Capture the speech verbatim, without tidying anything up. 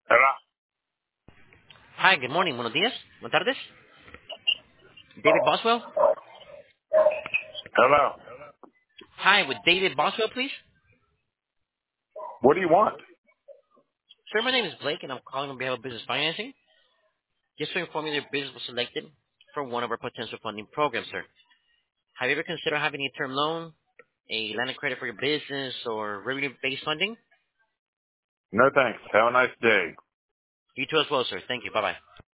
Hello? Hi, good morning. Buenos días. Buenas tardes. David Boswell. Hello? Hi, with David Boswell, please. What do you want? Sir, my name is Blake, and I'm calling on behalf of Business Financing. Just to inform you that your business was selected for one of our potential funding programs, sir. Have you ever considered having a term loan, a line of credit for your business, or revenue-based funding? No thanks. Have a nice day. You too as well, sir. Thank you. Bye-bye.